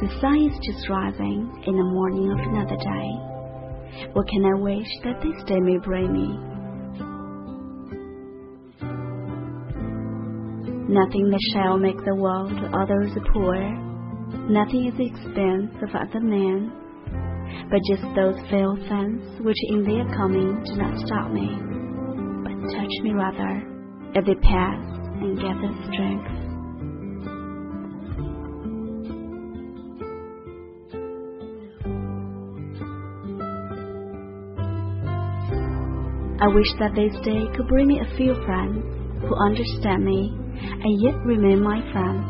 The sun is just rising in the morning of another day. What can I wish that this day may bring me? Nothing that shall make the world to others poor, nothing at the expense of other men, but just those fail things which in their coming do not stop me, but touch me rather, as they pass and gather strength. I wish that this day could bring me a few friends who understand me and yet remain my friends.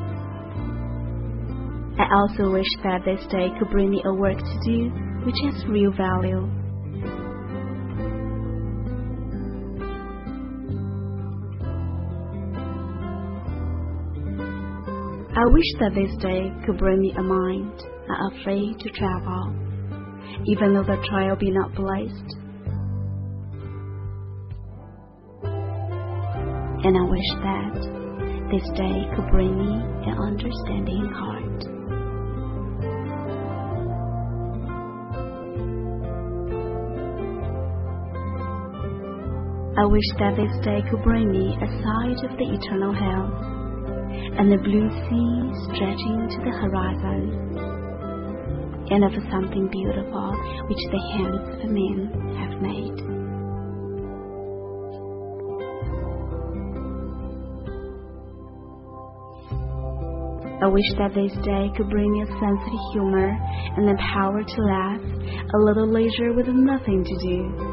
I also wish that this day could bring me a work to do which has real value. I wish that this day could bring me a mind not afraid to travel, even though the trail be not blazed. And I wish that this day could bring me an understanding heart. I wish that this day could bring me a sight of the eternal hills and the blue sea stretching to the horizon, and of something beautiful which the hands of men have made. I wish that this day could bring me a sense of humor and the power to laugh, a little leisure with nothing to do.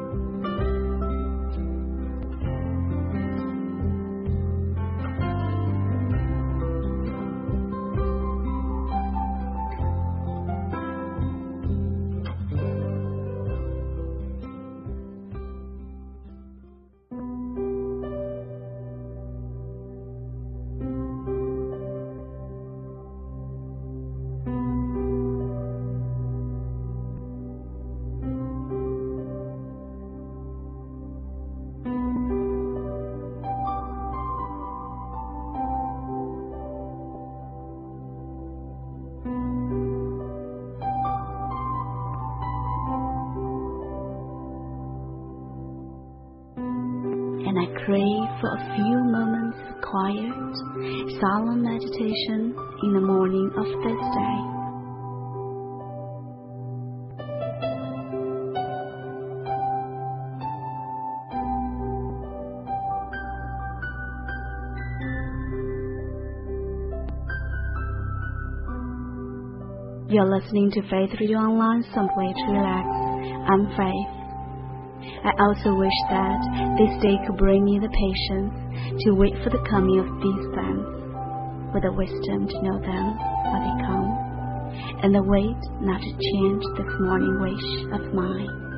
And I crave for a few moments of quiet, solemn meditation in the morning of this day. You're listening to Faith Radio Online, simply to relax. I'm Faith. I also wish that this day could bring me the patience to wait for the coming of these things, with the wisdom to know them when they come, and the weight not to change this morning wish of mine.